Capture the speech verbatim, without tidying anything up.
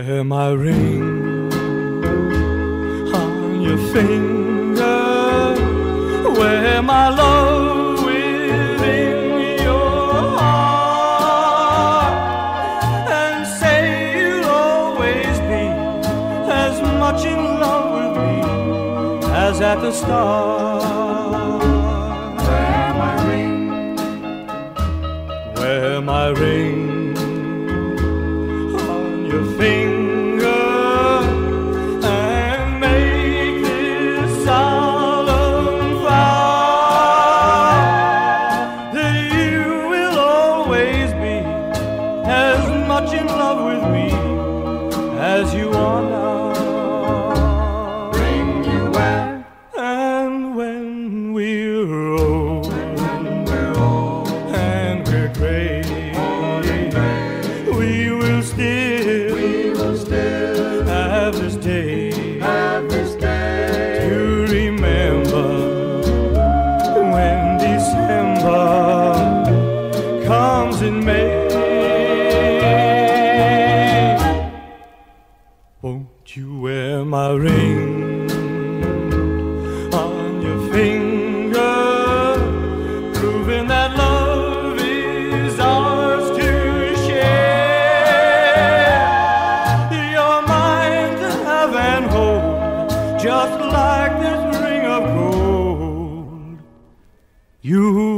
Wear my ring on your finger, wear my love within your heart, and say you'll always be as much in love with me as at the start. Wear my ring, wear my ring on your finger, and make this solemn vow that you will always be as much in love with me as you are now. ring you wear, And when we're old, when we're old, and we're gray, we will still, we will still have this day have this day to remember when December comes in May. Won't you wear my ring on your finger, proving that love is ours to share? You're mine to have and hold, just like this ring of gold. You